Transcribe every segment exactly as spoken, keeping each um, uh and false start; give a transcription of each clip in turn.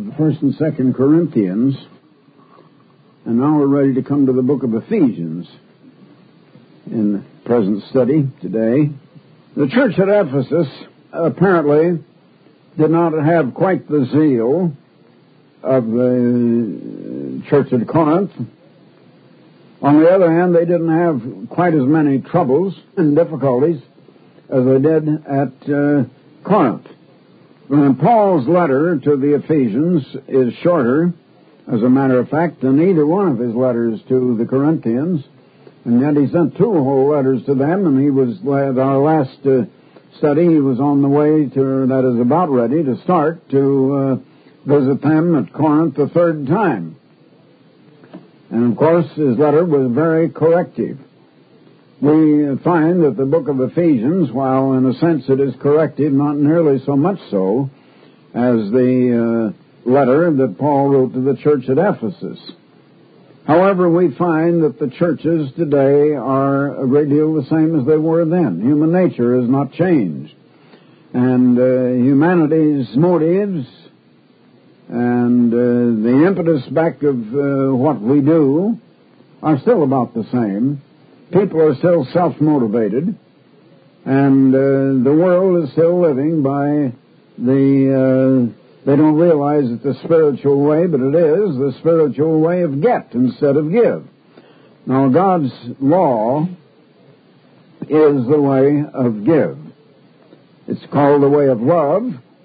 First and Second Corinthians, and now we're ready to come to the book of Ephesians in the present study today. The church at Ephesus apparently did not have quite the zeal of the church at Corinth. On the other hand, they didn't have quite as many troubles and difficulties as they did at uh, Corinth. And Paul's letter to the Ephesians is shorter, as a matter of fact, than either one of his letters to the Corinthians. And yet he sent two whole letters to them, and he was, at our last uh, study, he was on the way to, that is about ready to start, to uh, visit them at Corinth the third time. And of course, his letter was very corrective. We find that the book of Ephesians, while in a sense it is corrective, not nearly so much so as the uh, letter that Paul wrote to the church at Ephesus. However, we find that the churches today are a great deal the same as they were then. Human nature has not changed. And uh, humanity's motives and uh, the impetus back of uh, what we do are still about the same. People are still self-motivated, and uh, the world is still living by the, uh, they don't realize it's the spiritual way, but it is the spiritual way of get instead of give. Now, God's law is the way of give. It's called the way of love,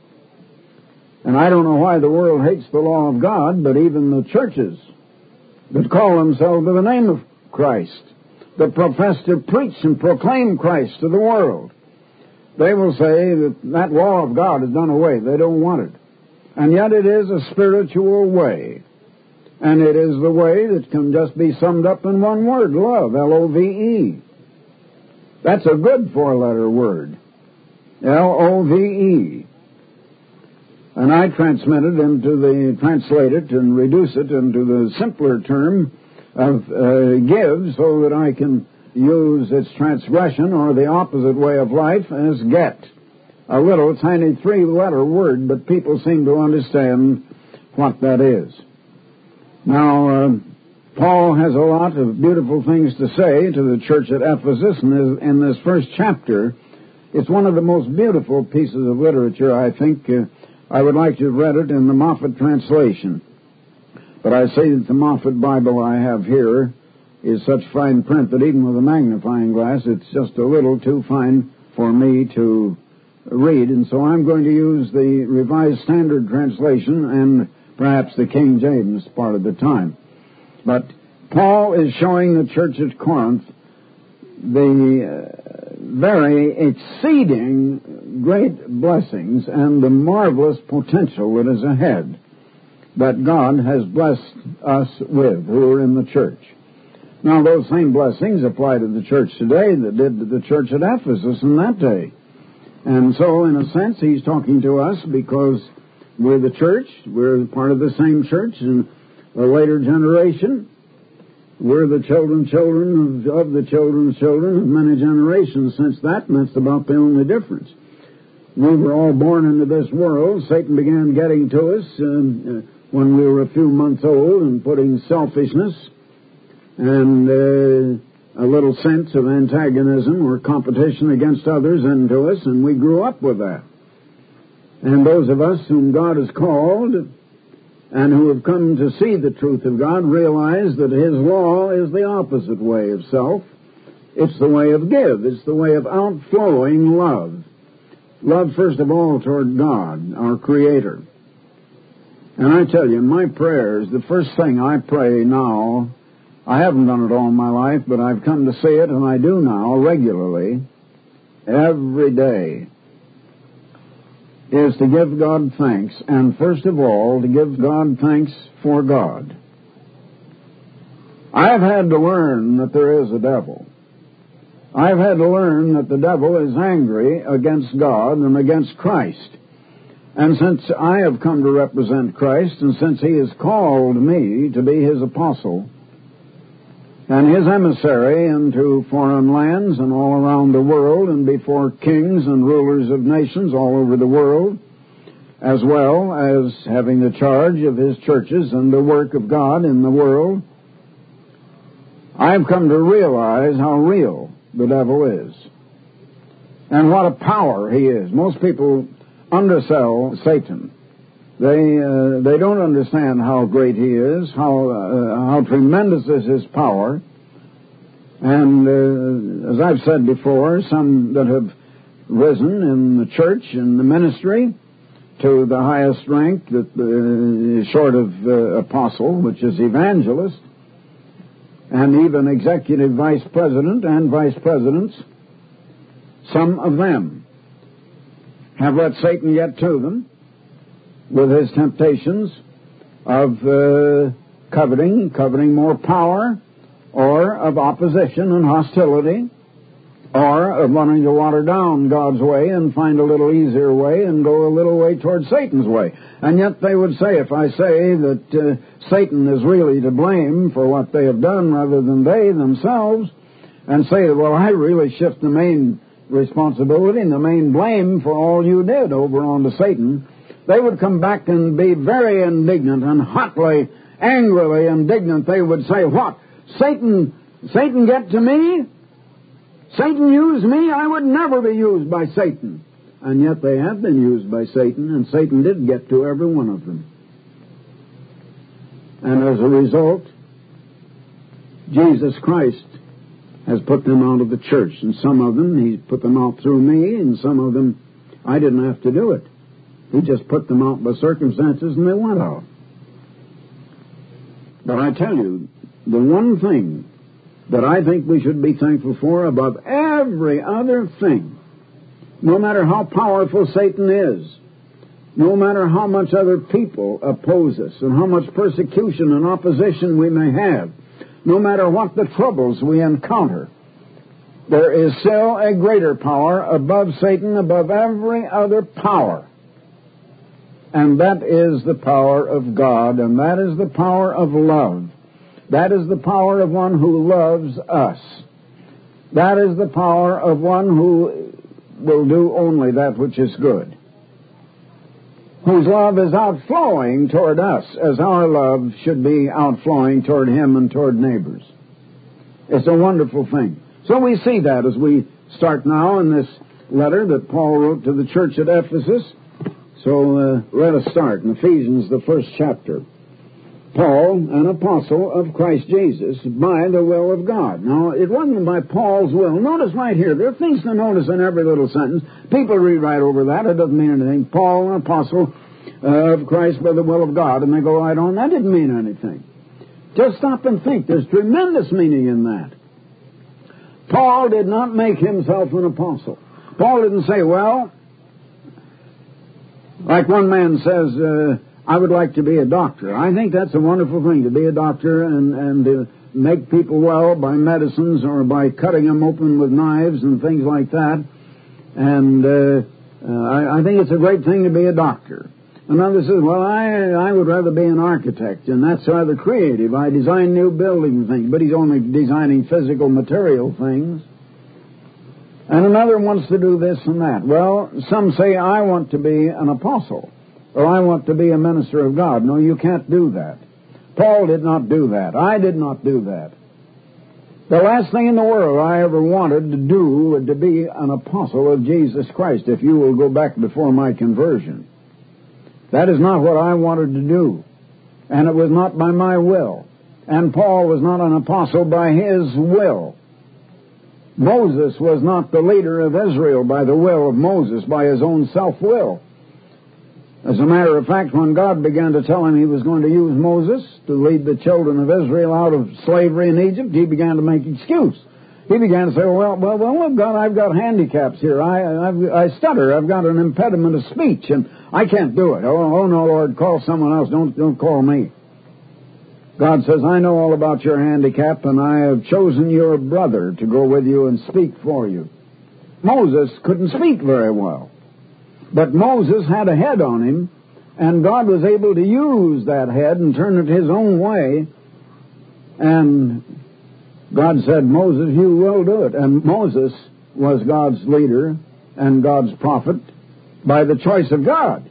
and I don't know why the world hates the law of God, but even the churches that call themselves by the name of Christ, that profess to preach and proclaim Christ to the world, they will say that that law of God is done away. They don't want it. And yet it is a spiritual way. And it is the way that can just be summed up in one word, love, L O V E. That's a good four-letter word, L O V E. And I transmit it into the, translate it and reduce it into the simpler term of uh, give, so that I can use its transgression or the opposite way of life as get. A little tiny three-letter word, but people seem to understand what that is. Now, uh, Paul has a lot of beautiful things to say to the church at Ephesus, and in this first chapter, it's one of the most beautiful pieces of literature, I think. Uh, I would like to have read it in the Moffat translation. But I say that the Moffat Bible I have here is such fine print that even with a magnifying glass, it's just a little too fine for me to read. And so I'm going to use the Revised Standard Translation and perhaps the King James part of the time. But Paul is showing the church at Corinth the uh, very exceeding great blessings and the marvelous potential that is ahead that God has blessed us with, who are in the church. Now, those same blessings apply to the church today that did to the church at Ephesus in that day. And so, in a sense, he's talking to us because we're the church, we're part of the same church, and a later generation, we're the children, children of, of the children's children of many generations since that, and that's about the only difference. We were all born into this world. Satan began getting to us and, uh, when we were a few months old and putting selfishness and uh, a little sense of antagonism or competition against others into us, and we grew up with that. And those of us whom God has called and who have come to see the truth of God realize that His law is the opposite way of self. It's the way of give. It's the way of outflowing love. Love, first of all, toward God, our Creator. And I tell you, in my prayers, the first thing I pray now, I haven't done it all my life, but I've come to see it, and I do now regularly, every day, is to give God thanks, and first of all, to give God thanks for God. I've had to learn that there is a devil. I've had to learn that the devil is angry against God and against Christ. And since I have come to represent Christ, and since He has called me to be His apostle and His emissary into foreign lands and all around the world and before kings and rulers of nations all over the world, as well as having the charge of his churches and the work of God in the world, I've come to realize how real the devil is and what a power he is. Most people undersell Satan. They uh, they don't understand how great he is, how uh, how tremendous is his power. And uh, as I've said before, some that have risen in the church and the ministry to the highest rank, that uh, short of uh, apostle, which is evangelist, and even executive vice president and vice presidents, some of them have let Satan get to them with his temptations of uh, coveting, coveting more power, or of opposition and hostility, or of wanting to water down God's way and find a little easier way and go a little way toward Satan's way. And yet they would say, if I say that uh, Satan is really to blame for what they have done rather than they themselves, and say, well, I really shift the main responsibility and the main blame for all you did over onto Satan, they would come back and be very indignant and hotly, angrily indignant. They would say, what? Satan, Satan get to me? Satan used me? I would never be used by Satan. And yet they have been used by Satan, and Satan did get to every one of them. And as a result, Jesus Christ has put them out of the church. And some of them, He put them out through me, and some of them, I didn't have to do it. He just put them out by circumstances, and they went out. But I tell you, the one thing that I think we should be thankful for above every other thing, no matter how powerful Satan is, no matter how much other people oppose us, and how much persecution and opposition we may have, no matter what the troubles we encounter, there is still a greater power above Satan, above every other power. And that is the power of God, and that is the power of love. That is the power of one who loves us. That is the power of one who will do only that which is good, whose love is outflowing toward us as our love should be outflowing toward Him and toward neighbors. It's a wonderful thing. So we see that as we start now in this letter that Paul wrote to the church at Ephesus. So uh, let us start in Ephesians, the first chapter. Paul, an apostle of Christ Jesus, by the will of God. Now, it wasn't by Paul's will. Notice right here, there are things to notice in every little sentence. People read right over that. It doesn't mean anything. Paul, an apostle uh, of Christ by the will of God. And they go right on. That didn't mean anything. Just stop and think. There's tremendous meaning in that. Paul did not make himself an apostle. Paul didn't say, well, like one man says, uh, I would like to be a doctor. I think that's a wonderful thing, to be a doctor and, and to make people well by medicines or by cutting them open with knives and things like that. And uh, uh, I, I think it's a great thing to be a doctor. Another says, well, I I would rather be an architect, and that's rather creative. I design new building things, but he's only designing physical material things. And another wants to do this and that. Well, some say, I want to be an apostle, or I want to be a minister of God. No, you can't do that. Paul did not do that. I did not do that. The last thing in the world I ever wanted to do was to be an apostle of Jesus Christ, if you will go back before my conversion. That is not what I wanted to do. And it was not by my will. And Paul was not an apostle by his will. Moses was not the leader of Israel by the will of Moses, by his own self-will. As a matter of fact, when God began to tell him He was going to use Moses to lead the children of Israel out of slavery in Egypt, he began to make excuse. He began to say, well, well, well, look, God, I've got handicaps here. I, I've, I stutter. I've got an impediment of speech, and I can't do it. Oh, oh no, Lord, call someone else. Don't, don't call me. God says, I know all about your handicap, and I have chosen your brother to go with you and speak for you. Moses couldn't speak very well. But Moses had a head on him, and God was able to use that head and turn it His own way. And God said, Moses, you will do it. And Moses was God's leader and God's prophet by the choice of God.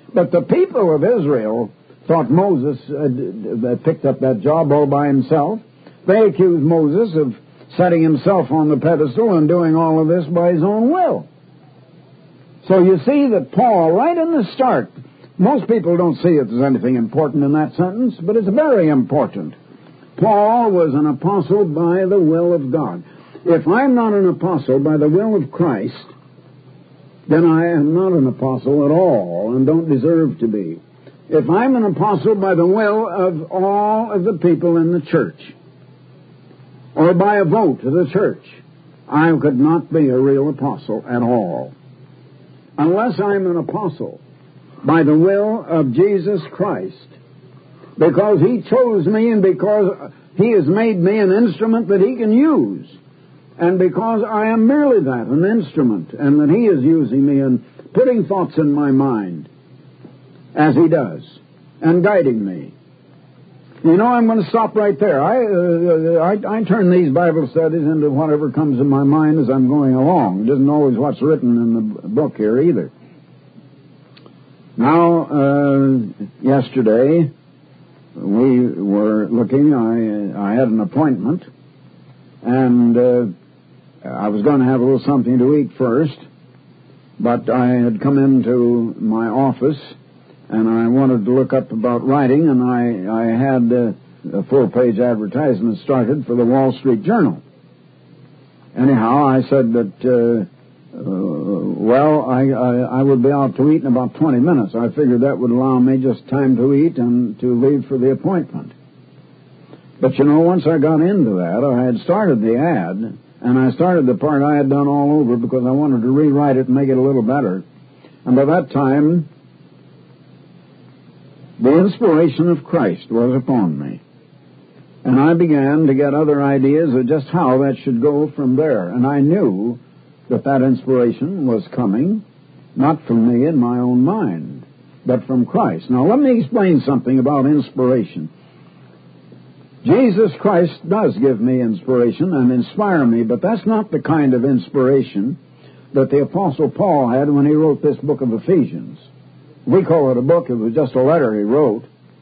But the people of Israel thought Moses had picked up that job all by himself. They accused Moses of setting himself on the pedestal and doing all of this by his own will. So you see that Paul, right in the start, most people don't see if there's anything important in that sentence, but it's very important. Paul was an apostle by the will of God. If I'm not an apostle by the will of Christ, then I am not an apostle at all and don't deserve to be. If I'm an apostle by the will of all of the people in the church, or by a vote of the church, I could not be a real apostle at all. Unless I'm an apostle by the will of Jesus Christ, because He chose me and because He has made me an instrument that He can use, and because I am merely that, an instrument, and that He is using me and putting thoughts in my mind, as He does, and guiding me. You know, I'm going to stop right there. I, uh, I I turn these Bible studies into whatever comes in my mind as I'm going along. It isn't always what's written in the book here either. Now, uh, yesterday, we were looking, I, I had an appointment, and uh, I was going to have a little something to eat first, but I had come into my office, and I wanted to look up about writing, and I, I had uh, a full-page advertisement started for the Wall Street Journal. Anyhow, I said that, uh, uh, well, I, I, I would be out to eat in about twenty minutes. I figured that would allow me just time to eat and to leave for the appointment. But, you know, once I got into that, I had started the ad, and I started the part I had done all over because I wanted to rewrite it and make it a little better. And by that time, the inspiration of Christ was upon me. And I began to get other ideas of just how that should go from there. And I knew that that inspiration was coming, not from me in my own mind, but from Christ. Now, let me explain something about inspiration. Jesus Christ does give me inspiration and inspire me, but that's not the kind of inspiration that the Apostle Paul had when he wrote this book of Ephesians. We call it a book. It was just a letter he wrote.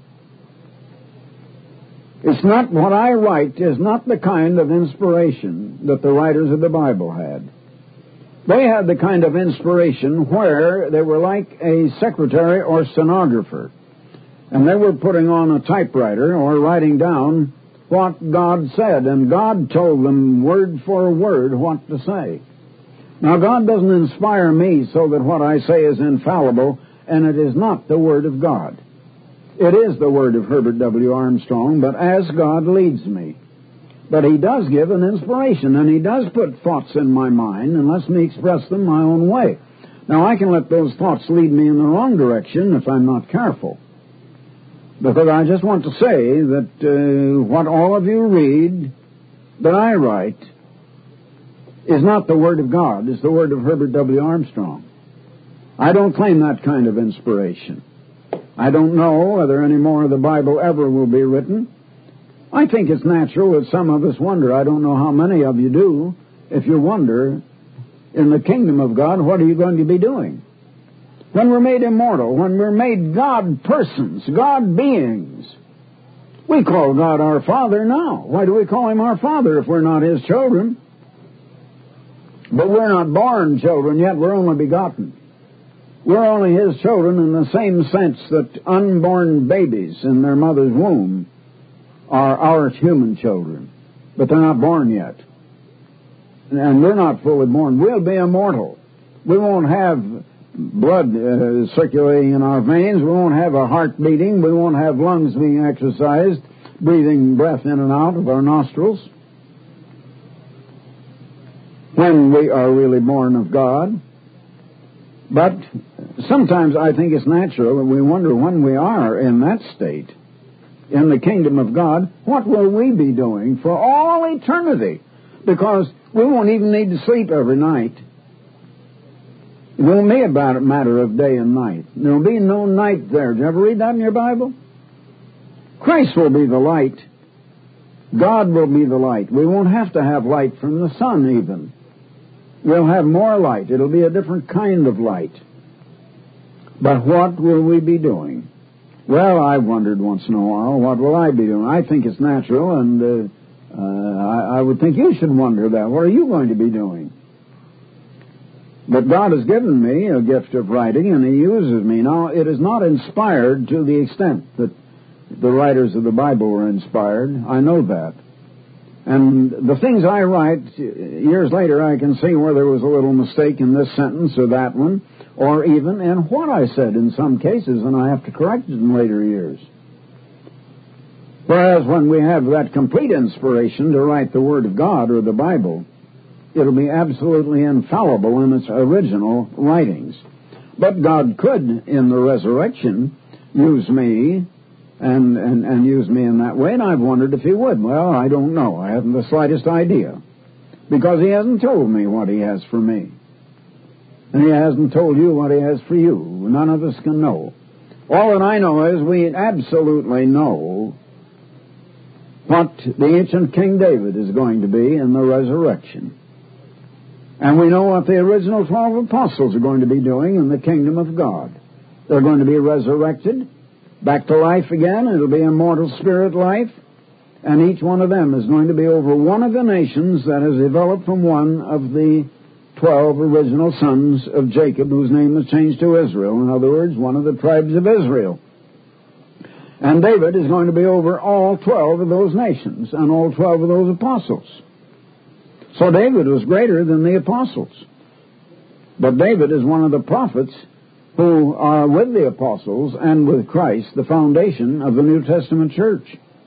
It's not what I write is not the kind of inspiration that the writers of the Bible had. They had the kind of inspiration where they were like a secretary or stenographer, and they were putting on a typewriter or writing down what God said, and God told them word for word what to say. Now, God doesn't inspire me so that what I say is infallible, and it is not the Word of God. It is the Word of Herbert W. Armstrong, but as God leads me. But He does give an inspiration, and He does put thoughts in my mind and lets me express them my own way. Now, I can let those thoughts lead me in the wrong direction if I'm not careful. Because I just want to say that uh, what all of you read that I write is not the Word of God. It's the Word of Herbert W. Armstrong. I don't claim that kind of inspiration. I don't know whether any more of the Bible ever will be written. I think it's natural that some of us wonder. I don't know how many of you do. If you wonder, in the kingdom of God, what are you going to be doing? When we're made immortal, when we're made God persons, God beings, we call God our Father now. Why do we call Him our Father if we're not His children? But we're not born children yet, we're only begotten. We're only His children in the same sense that unborn babies in their mother's womb are our human children. But they're not born yet. And we're not fully born. We'll be immortal. We won't have blood uh, circulating in our veins. We won't have a heart beating. We won't have lungs being exercised, breathing breath in and out of our nostrils. When we are really born of God. But sometimes I think it's natural that we wonder when we are in that state, in the kingdom of God, what will we be doing for all eternity? Because we won't even need to sleep every night. It won't be about a matter of day and night. There will be no night there. Did you ever read that in your Bible? Christ will be the light. God will be the light. We won't have to have light from the sun even. We'll have more light. It'll be a different kind of light. But what will we be doing? Well, I've wondered once in a while, what will I be doing? I think it's natural, and uh, uh, I, I would think you should wonder that. What are you going to be doing? But God has given me a gift of writing, and He uses me. Now, it is not inspired to the extent that the writers of the Bible were inspired. I know that. And the things I write, years later, I can see where there was a little mistake in this sentence or that one, or even in what I said in some cases, and I have to correct it in later years. Whereas when we have that complete inspiration to write the Word of God or the Bible, it'll be absolutely infallible in its original writings. But God could, in the resurrection, use me and, and, and use me in that way, and I've wondered if He would. Well, I don't know. I haven't the slightest idea, because He hasn't told me what He has for me. And He hasn't told you what He has for you. None of us can know. All that I know is we absolutely know what the ancient King David is going to be in the resurrection. And we know what the original twelve apostles are going to be doing in the kingdom of God. They're going to be resurrected, back to life again. It'll be immortal spirit life. And each one of them is going to be over one of the nations that has developed from one of the twelve original sons of Jacob, whose name was changed to Israel. In other words, one of the tribes of Israel. And David is going to be over all twelve of those nations and all twelve of those apostles. So David was greater than the apostles. But David is one of the prophets who are with the apostles and with Christ, the foundation of the New Testament church.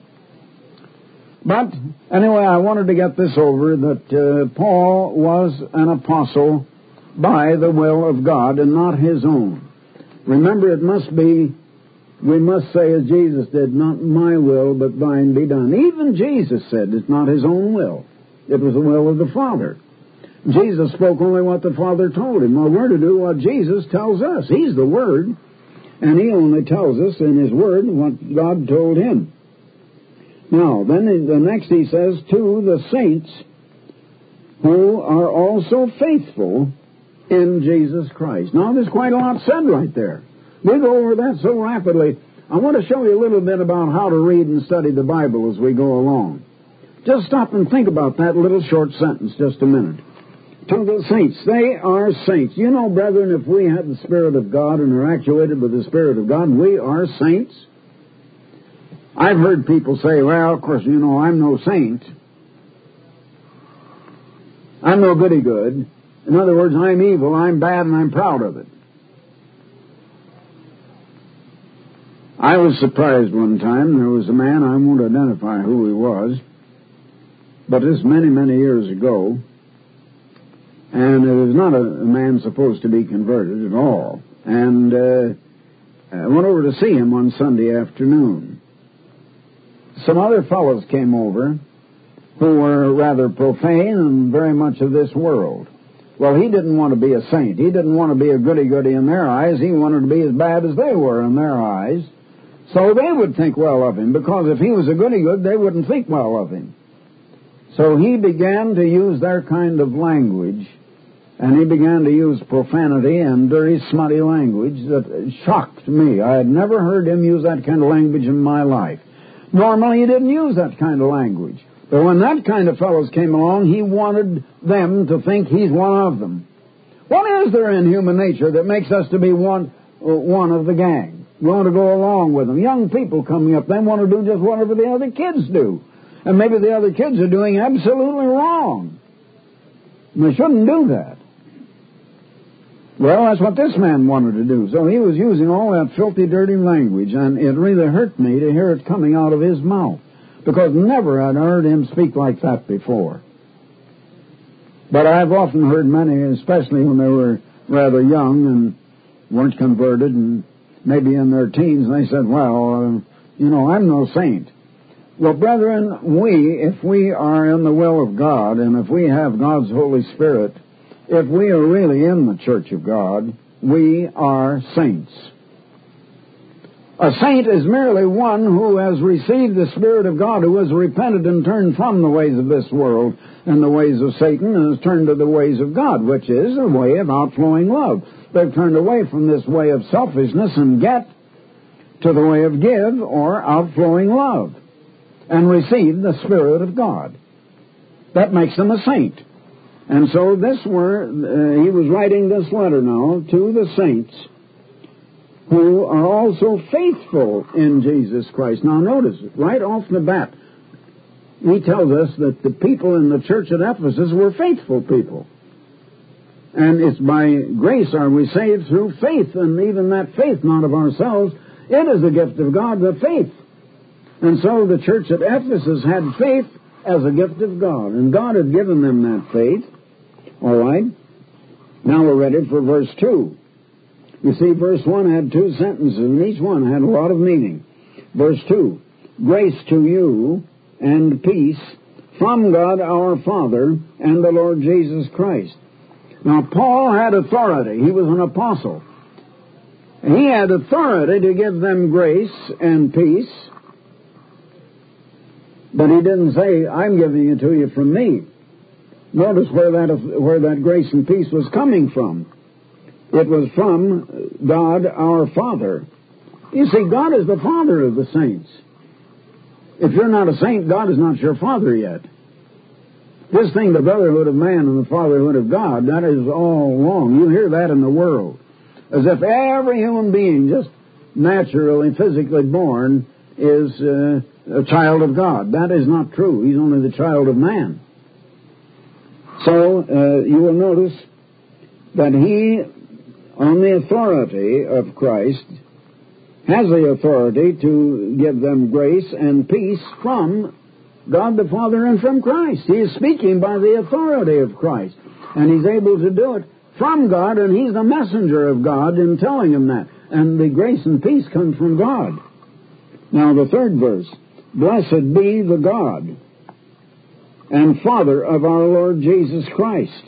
But anyway, I wanted to get this over, that uh, Paul was an apostle by the will of God and not his own. Remember, it must be, we must say as Jesus did, not my will, but thine be done. Even Jesus said it's not his own will. It was the will of the Father. Jesus spoke only what the Father told him. Well, we're to do what Jesus tells us. He's the Word, and He only tells us in His Word what God told Him. Now, then the next He says, to the saints who are also faithful in Jesus Christ. Now, there's quite a lot said right there. We go over that so rapidly. I want to show you a little bit about how to read and study the Bible as we go along. Just stop and think about that little short sentence just a minute. To the saints, they are saints. You know, brethren, if we have the Spirit of God and are actuated with the Spirit of God, we are saints. I've heard people say, well, of course, you know, I'm no saint. I'm no goody-good. In other words, I'm evil, I'm bad, and I'm proud of it. I was surprised one time. There was a man, I won't identify who he was, but this many, many years ago, and it was not a, a man supposed to be converted at all. And uh, I went over to see him one Sunday afternoon. Some other fellows came over who were rather profane and very much of this world. Well, he didn't want to be a saint. He didn't want to be a goody-goody in their eyes. He wanted to be as bad as they were in their eyes. So they would think well of him, because if he was a goody-good, they wouldn't think well of him. So he began to use their kind of language, and he began to use profanity and dirty, smutty language that shocked me. I had never heard him use that kind of language in my life. Normally, he didn't use that kind of language. But when that kind of fellows came along, he wanted them to think he's one of them. What is there in human nature that makes us to be one, uh, one of the gang? We want to go along with them. Young people coming up, they want to do just whatever the other kids do. And maybe the other kids are doing absolutely wrong. And they shouldn't do that. Well, that's what this man wanted to do. So he was using all that filthy, dirty language, and it really hurt me to hear it coming out of his mouth, because never had I heard him speak like that before. But I've often heard many, especially when they were rather young and weren't converted and maybe in their teens, and they said, well, uh, you know, I'm no saint. Well, brethren, we, if we are in the will of God, and if we have God's Holy Spirit, if we are really in the church of God, we are saints. A saint is merely one who has received the Spirit of God, who has repented and turned from the ways of this world and the ways of Satan and has turned to the ways of God, which is a way of outflowing love. They've turned away from this way of selfishness and get to the way of give or outflowing love and receive the Spirit of God. That makes them a saint. And so this were, uh, he was writing this letter now to the saints who are also faithful in Jesus Christ. Now notice, right off the bat, he tells us that the people in the church at Ephesus were faithful people. And it's by grace are we saved through faith, and even that faith, not of ourselves, it is a gift of God, the faith. And so the church at Ephesus had faith as a gift of God, and God had given them that faith. All right? Now we're ready for verse two. You see, verse one had two sentences, and each one had a lot of meaning. Verse two, grace to you and peace from God our Father and the Lord Jesus Christ. Now, Paul had authority. He was an apostle. He had authority to give them grace and peace, but he didn't say, I'm giving it to you from me. Notice where that, where that grace and peace was coming from. It was from God our Father. You see, God is the Father of the saints. If you're not a saint, God is not your Father yet. This thing, the brotherhood of man and the fatherhood of God, that is all wrong. You hear that in the world. As if every human being, just naturally, physically born, is uh, a child of God. That is not true. He's only the child of man. So, uh, you will notice that he, on the authority of Christ, has the authority to give them grace and peace from God the Father and from Christ. He is speaking by the authority of Christ. And he's able to do it from God, and he's the messenger of God in telling him that. And the grace and peace come from God. Now the third verse. Blessed be the God and Father of our Lord Jesus Christ.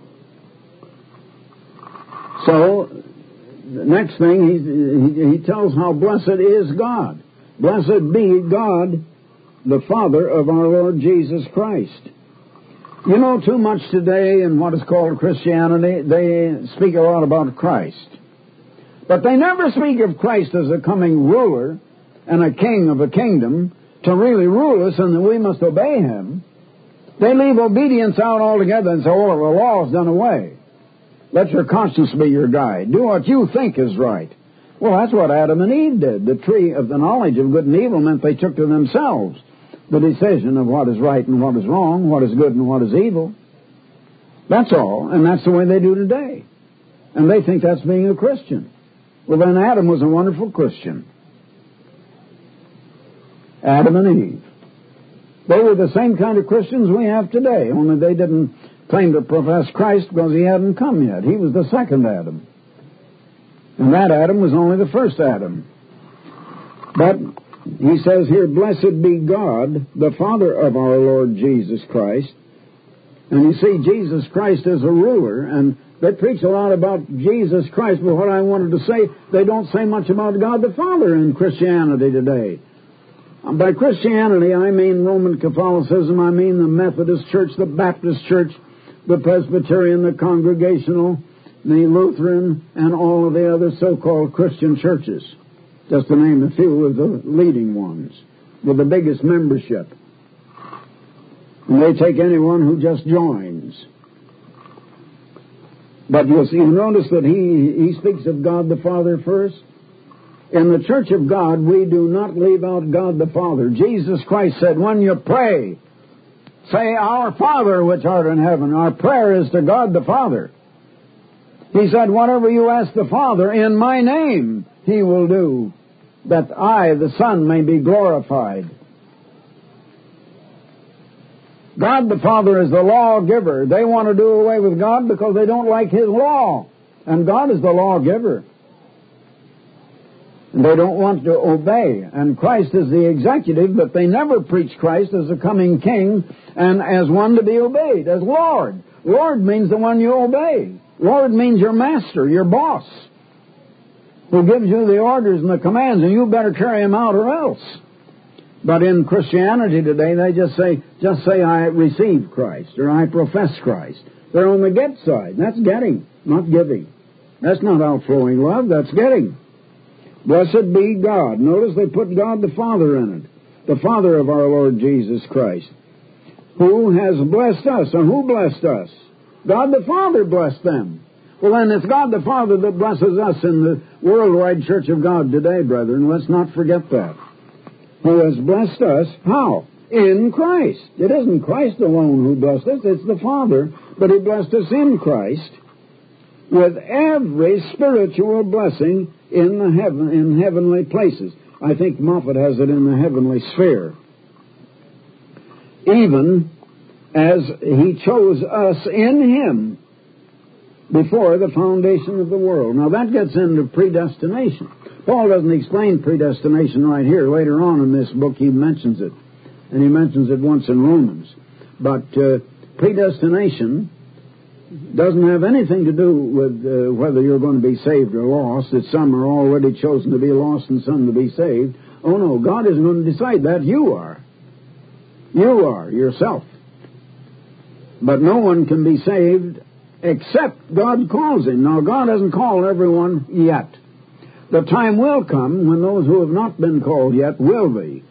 So, the next thing, he, he, he tells how blessed is God. Blessed be God, the Father of our Lord Jesus Christ. You know, too much today in what is called Christianity, they speak a lot about Christ. But they never speak of Christ as a coming ruler and a king of a kingdom to really rule us and that we must obey him. They leave obedience out altogether and say, oh, the law is done away. Let your conscience be your guide. Do what you think is right. Well, that's what Adam and Eve did. The tree of the knowledge of good and evil meant they took to themselves the decision of what is right and what is wrong, what is good and what is evil. That's all, and that's the way they do today. And they think that's being a Christian. Well, then Adam was a wonderful Christian. Adam and Eve. They were the same kind of Christians we have today, only they didn't claim to profess Christ because he hadn't come yet. He was the second Adam. And that Adam was only the first Adam. But he says here, blessed be God, the Father of our Lord Jesus Christ. And you see, Jesus Christ is a ruler, and they preach a lot about Jesus Christ, but what I wanted to say, they don't say much about God the Father in Christianity today. By Christianity, I mean Roman Catholicism, I mean the Methodist Church, the Baptist Church, the Presbyterian, the Congregational, the Lutheran, and all of the other so-called Christian churches. Just to name a few of the leading ones, with the biggest membership. And they take anyone who just joins. But you'll see, you notice that he, he speaks of God the Father first. In the Church of God, we do not leave out God the Father. Jesus Christ said, when you pray, say, Our Father which art in heaven. Our prayer is to God the Father. He said, whatever you ask the Father in my name, he will do, that I, the Son, may be glorified. God the Father is the lawgiver. They want to do away with God because they don't like his law. And God is the lawgiver. And they don't want to obey. And Christ is the executive, but they never preach Christ as a coming king and as one to be obeyed, as Lord. Lord means the one you obey. Lord means your master, your boss. who gives you the orders and the commands, and you better carry them out or else. But in Christianity today, they just say, just say, I receive Christ, or I profess Christ. They're on the get side. That's getting, not giving. That's not outflowing love, that's getting. Blessed be God. Notice they put God the Father in it. The Father of our Lord Jesus Christ, who has blessed us. And who blessed us? God the Father blessed them. Well, then it's God the Father that blesses us in the worldwide Church of God today, brethren. Let's not forget that. Who has blessed us, how? In Christ. It isn't Christ alone who blessed us, it's the Father, but He blessed us in Christ with every spiritual blessing in the heaven, in heavenly places. I think Moffat has it in the heavenly sphere. Even as He chose us in Him before the foundation of the world. Now that gets into predestination. Paul doesn't explain predestination right here. Later on in this book he mentions it. And he mentions it once in Romans. But uh, predestination doesn't have anything to do with uh, whether you're going to be saved or lost, that some are already chosen to be lost and some to be saved. Oh no, God isn't going to decide that. You are. You are, yourself. But no one can be saved except God calls him. Now, God hasn't called everyone yet. The time will come when those who have not been called yet will be.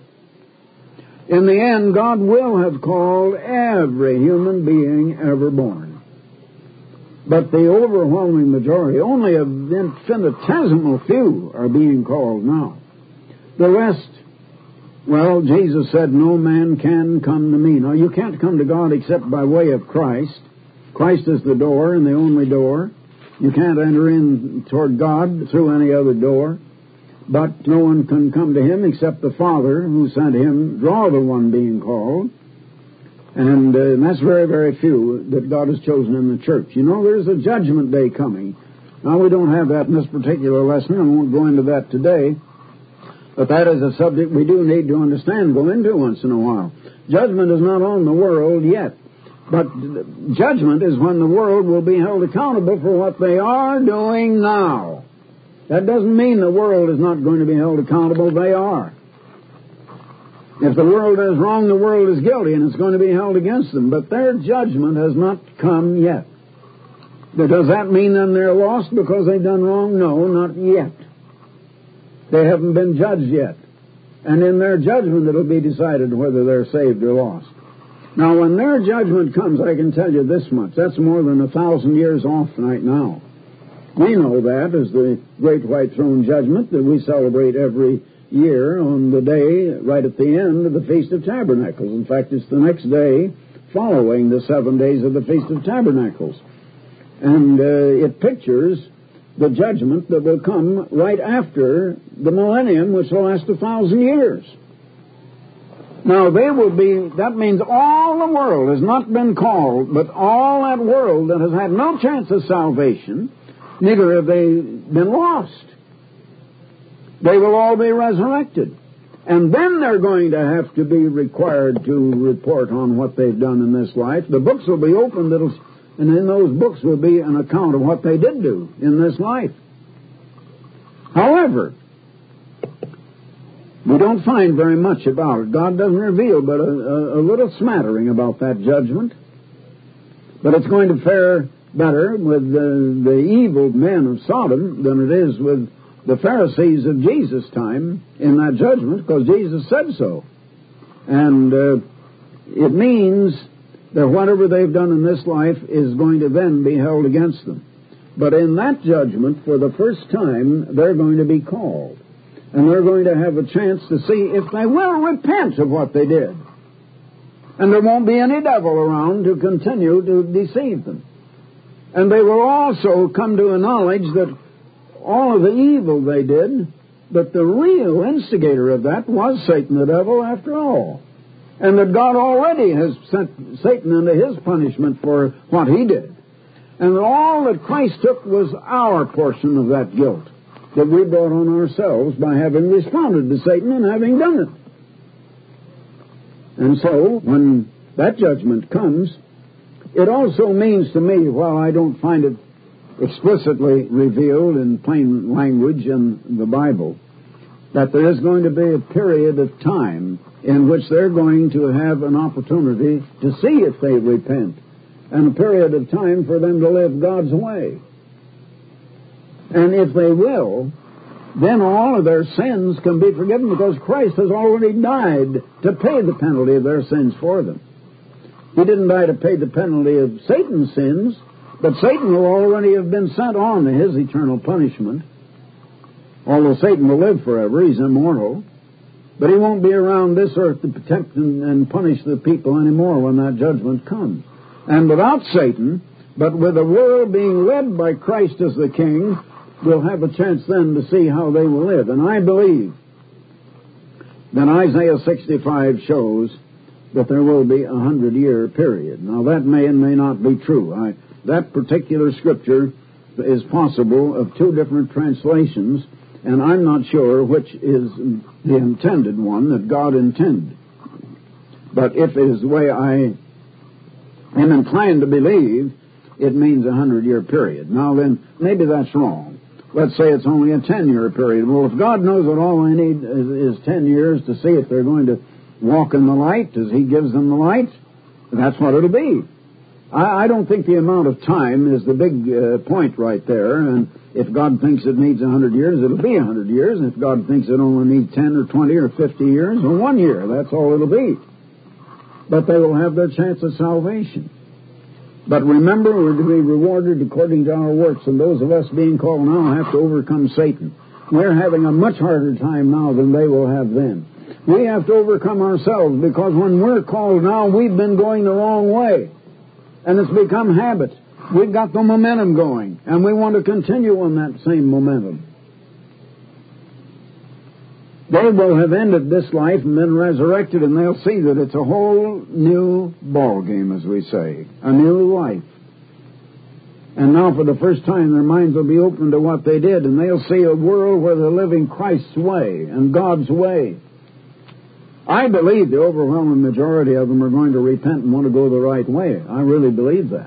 In the end, God will have called every human being ever born. But the overwhelming majority, only a infinitesimal few, are being called now. The rest, well, Jesus said, no man can come to me. Now, you can't come to God except by way of Christ. Christ is the door and the only door. You can't enter in toward God through any other door. But no one can come to Him except the Father who sent Him, draw the one being called. And, uh, and that's very, very few that God has chosen in the church. You know, there's a judgment day coming. Now, we don't have that in this particular lesson. I won't go into that today. But that is a subject we do need to understand, go into once in a while. Judgment is not on the world yet. But judgment is when the world will be held accountable for what they are doing now. That doesn't mean the world is not going to be held accountable. They are. If the world is wrong, the world is guilty, and it's going to be held against them. But their judgment has not come yet. But does that mean then they're lost because they've done wrong? No, not yet. They haven't been judged yet. And in their judgment, it'll be decided whether they're saved or lost. Now, when their judgment comes, I can tell you this much. That's more than a thousand years off right now. We know that as the Great White Throne Judgment that we celebrate every year on the day right at the end of the Feast of Tabernacles. In fact, it's the next day following the seven days of the Feast of Tabernacles. And uh, it pictures the judgment that will come right after the millennium, which will last a thousand years. Now, they will be, that means all the world has not been called, but all that world that has had no chance of salvation, neither have they been lost. They will all be resurrected. And then they're going to have to be required to report on what they've done in this life. The books will be opened, it'll, and in those books will be an account of what they did do in this life. However, we don't find very much about it. God doesn't reveal but a, a, a little smattering about that judgment. But it's going to fare better with the, the evil men of Sodom than it is with the Pharisees of Jesus' time in that judgment, because Jesus said so. And uh, it means that whatever they've done in this life is going to then be held against them. But in that judgment, for the first time, they're going to be called. And they're going to have a chance to see if they will repent of what they did. And there won't be any devil around to continue to deceive them. And they will also come to a knowledge that all of the evil they did, that the real instigator of that was Satan the devil after all. And that God already has sent Satan into his punishment for what he did. And that all that Christ took was our portion of that guilt that we brought on ourselves by having responded to Satan and having done it. And so, when that judgment comes, it also means to me, while I don't find it explicitly revealed in plain language in the Bible that there is going to be a period of time in which they're going to have an opportunity to see if they repent, and a period of time for them to live God's way. And if they will, then all of their sins can be forgiven because Christ has already died to pay the penalty of their sins for them. He didn't die to pay the penalty of Satan's sins, but Satan will already have been sent on to his eternal punishment. Although Satan will live forever, he's immortal. But he won't be around this earth to protect and, and punish the people anymore when that judgment comes. And without Satan, but with the world being led by Christ as the King, we'll have a chance then to see how they will live. And I believe that Isaiah sixty-five shows that there will be a hundred-year period. Now, that may and may not be true. I, that particular scripture is possible of two different translations, and I'm not sure which is the intended one that God intended. But if it is the way I am inclined to believe, it means a hundred-year period. Now then, maybe that's wrong. Let's say it's only a ten-year period. Well, if God knows that all they need is, is ten years to see if they're going to walk in the light as He gives them the light, that's what it'll be. I, I don't think the amount of time is the big uh, point right there, and if God thinks it needs a hundred years, it'll be a hundred years, and if God thinks it only needs ten or twenty or fifty years, or one year, that's all it'll be. But they will have their chance of salvation. But remember, we're to be rewarded according to our works, and those of us being called now have to overcome Satan. We're having a much harder time now than they will have then. We have to overcome ourselves, because when we're called now, we've been going the wrong way. And it's become habit. We've got the momentum going, and we want to continue on that same momentum. They will have ended this life and been resurrected, and they'll see that it's a whole new ball game, as we say, a new life. And now for the first time their minds will be open to what they did, and they'll see a world where they're living Christ's way and God's way. I believe the overwhelming majority of them are going to repent and want to go the right way. I really believe that.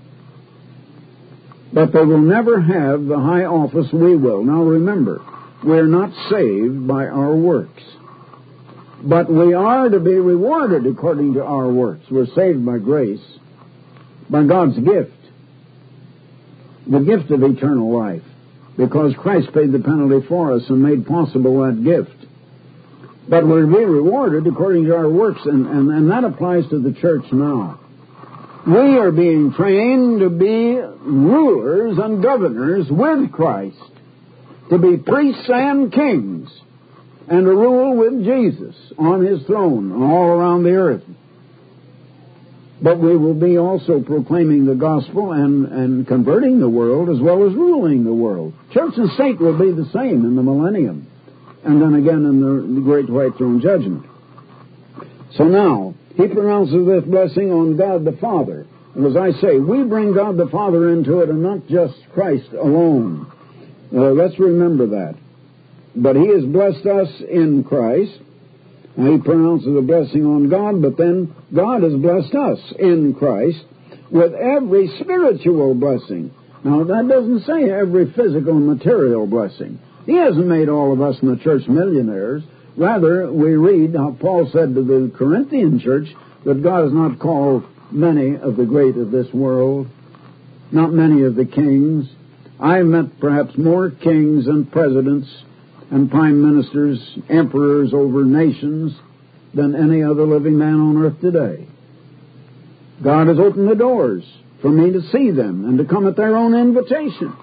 But they will never have the high office we will. Now remember, we're not saved by our works, but we are to be rewarded according to our works. We're saved by grace, by God's gift, the gift of eternal life, because Christ paid the penalty for us and made possible that gift. But we're to be rewarded according to our works, and, and, and that applies to the church now. We are being trained to be rulers and governors with Christ, to be priests and kings, and to rule with Jesus on His throne all around the earth. But we will be also proclaiming the gospel and, and converting the world as well as ruling the world. Church and state will be the same in the millennium, and then again in the, the great white throne judgment. So now, He pronounces this blessing on God the Father. And as I say, we bring God the Father into it and not just Christ alone. Uh, let's remember that. But He has blessed us in Christ. Now, He pronounces a blessing on God, but then God has blessed us in Christ with every spiritual blessing. Now, that doesn't say every physical and material blessing. He hasn't made all of us in the church millionaires. Rather, we read how Paul said to the Corinthian church that God has not called many of the great of this world, not many of the kings. I have met perhaps more kings and presidents and prime ministers, emperors over nations than any other living man on earth today. God has opened the doors for me to see them and to come at their own invitation.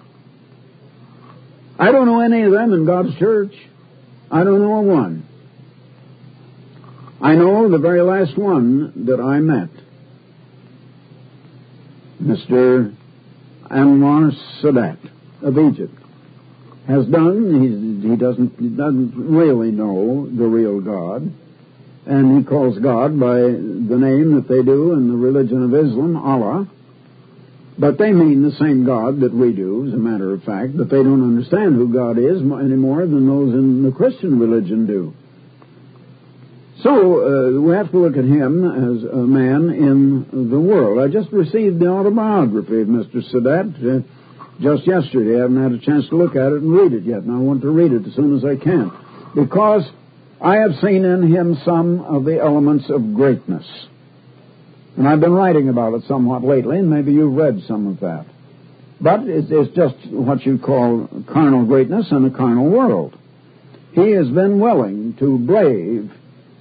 I don't know any of them in God's church. I don't know one. I know the very last one that I met, Mister Anwar Sadat of Egypt, has done. He's, he doesn't he doesn't really know the real God, and he calls God by the name that they do in the religion of Islam, Allah. But they mean the same God that we do, as a matter of fact, but they don't understand who God is any more than those in the Christian religion do. So uh, we have to look at him as a man in the world. I just received the autobiography of Mister Sadat. Uh, just yesterday. I haven't had a chance to look at it and read it yet, and I want to read it as soon as I can, because I have seen in him some of the elements of greatness. And I've been writing about it somewhat lately, and maybe you've read some of that. But it's just what you call carnal greatness in a carnal world. He has been willing to brave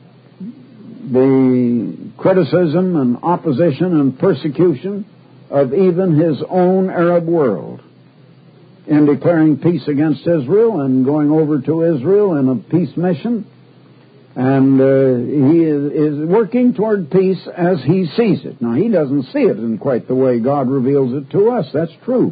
the criticism and opposition and persecution of even his own Arab world in declaring peace against Israel and going over to Israel in a peace mission. And uh, he is, is working toward peace as he sees it. Now, he doesn't see it in quite the way God reveals it to us. That's true.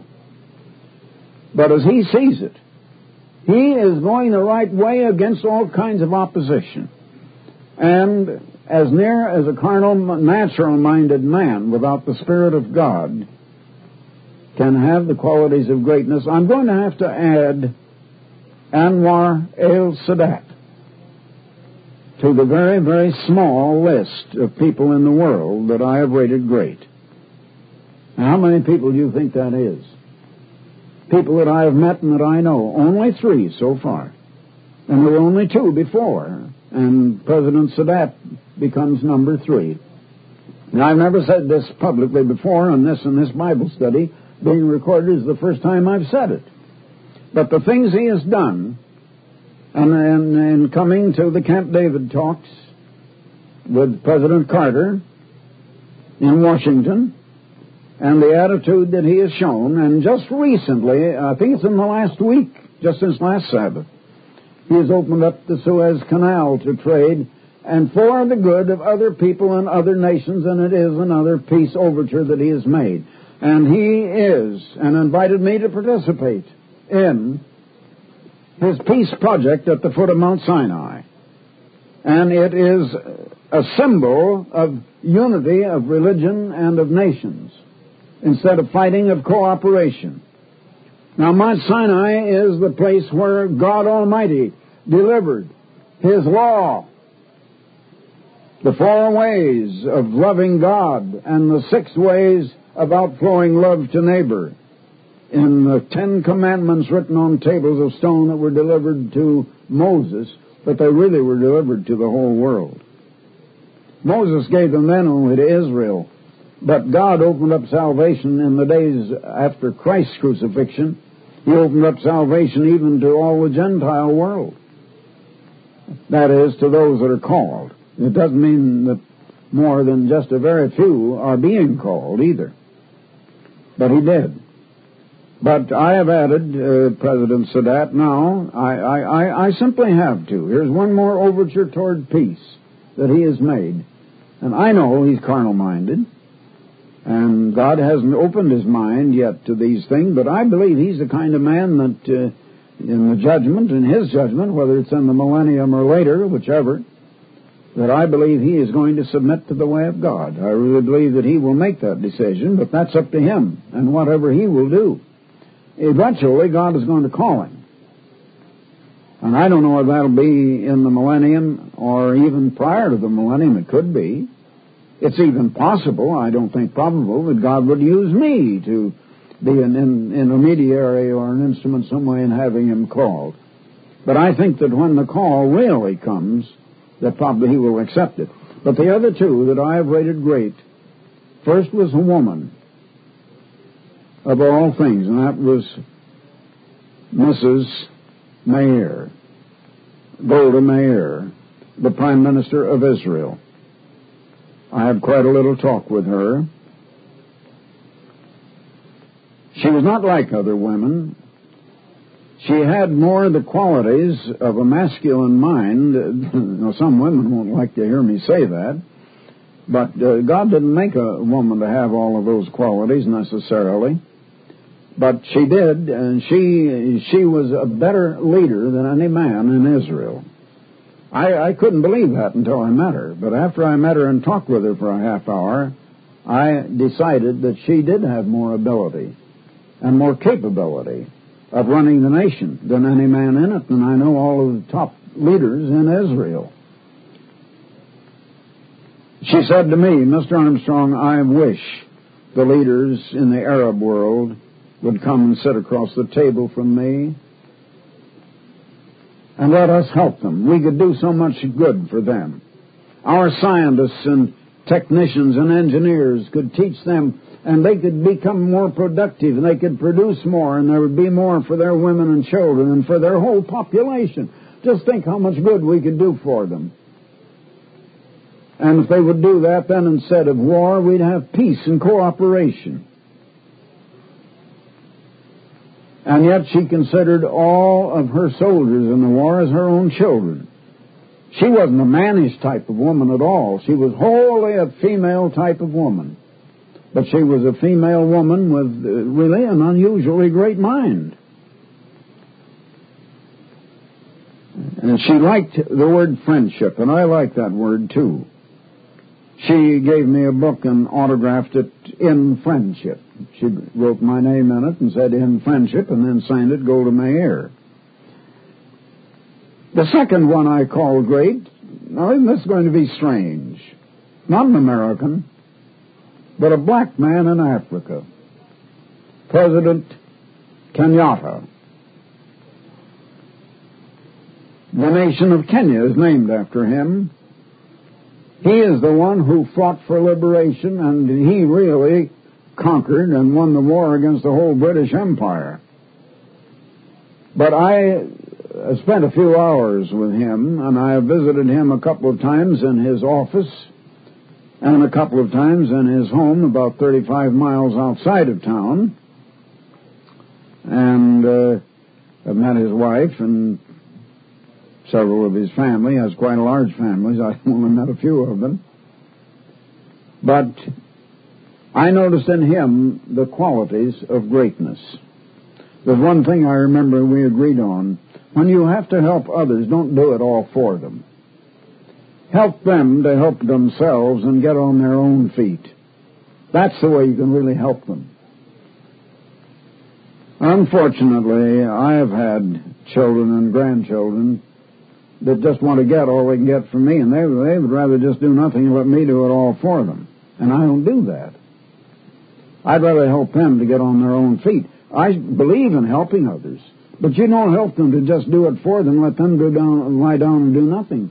But as he sees it, he is going the right way against all kinds of opposition. And as near as a carnal, natural-minded man without the Spirit of God can have the qualities of greatness, I'm going to have to add Anwar el-Sadat to the very, very small list of people in the world that I have rated great. Now, how many people do you think that is? People that I have met and that I know. Only three so far. And there were only two before. And President Sadat becomes number three. Now, I've never said this publicly before, and this in this Bible study being recorded is the first time I've said it. But the things he has done, and, and, and coming to the Camp David talks with President Carter in Washington, and the attitude that he has shown, and just recently, I think it's in the last week, just since last Sabbath, he has opened up the Suez Canal to trade, and for the good of other people and other nations, and it is another peace overture that he has made. And he is, and invited me to participate in his peace project at the foot of Mount Sinai. And it is a symbol of unity of religion and of nations, instead of fighting, of cooperation. Now, Mount Sinai is the place where God Almighty delivered His law, the four ways of loving God, and the six ways of outflowing love to neighbor, in the Ten Commandments written on tables of stone that were delivered to Moses, but they really were delivered to the whole world. Moses gave them then only to Israel, but God opened up salvation in the days after Christ's crucifixion. He opened up salvation even to all the Gentile world. That is, to those that are called. It doesn't mean that more than just a very few are being called either. But he did. But I have added uh, President Sadat now. I, I, I, I simply have to. Here's one more overture toward peace that he has made. And I know he's carnal-minded, and God hasn't opened his mind yet to these things, but I believe he's the kind of man that uh, in the judgment, in his judgment, whether it's in the millennium or later, whichever, that I believe he is going to submit to the way of God. I really believe that he will make that decision, but that's up to him and whatever he will do. Eventually, God is going to call him. And I don't know if that'll be in the millennium or even prior to the millennium. It could be. It's even possible, I don't think probable, that God would use me to be an, an intermediary or an instrument some way in having him called. But I think that when the call really comes, that probably he will accept it. But the other two that I have rated great, first was a woman of all things, and that was Missus Meir, Golda Meir, the Prime Minister of Israel. I had quite a little talk with her. She was not like other women. She had more the qualities of a masculine mind. Now, some women won't like to hear me say that, but uh, God didn't make a woman to have all of those qualities necessarily. But she did, and she she was a better leader than any man in Israel. I, I couldn't believe that until I met her. But after I met her and talked with her for a half hour, I decided that she did have more ability and more capability of running the nation than any man in it. And I know all of the top leaders in Israel. She said to me, Mister Armstrong, I wish the leaders in the Arab world would come and sit across the table from me and let us help them. We could do so much good for them. Our scientists and technicians and engineers could teach them, and they could become more productive, and they could produce more, and there would be more for their women and children and for their whole population. Just think how much good we could do for them. And if they would do that, then instead of war, we'd have peace and cooperation. And yet she considered all of her soldiers in the war as her own children. She wasn't a mannish type of woman at all. She was wholly a female type of woman. But she was a female woman with uh, really an unusually great mind. And she liked the word friendship, and I like that word too. She gave me a book and autographed it In Friendship. She wrote my name in it and said In Friendship, and then signed it Golda Meir. The second one I call great, now isn't this going to be strange? Not an American, but a black man in Africa. President Kenyatta. The nation of Kenya is named after him. He is the one who fought for liberation, and he really conquered and won the war against the whole British Empire. But I spent a few hours with him, and I visited him a couple of times in his office and a couple of times in his home about thirty-five miles outside of town. And uh, I've met his wife and several of his family. He has quite a large family. I only met a few of them. But I noticed in him the qualities of greatness. There's one thing I remember we agreed on. When you have to help others, don't do it all for them. Help them to help themselves and get on their own feet. That's the way you can really help them. Unfortunately, I have had children and grandchildren that just want to get all they can get from me, and they, they would rather just do nothing and let me do it all for them. And I don't do that. I'd rather help them to get on their own feet. I believe in helping others, but you don't help them to just do it for them, let them go down, lie down and do nothing.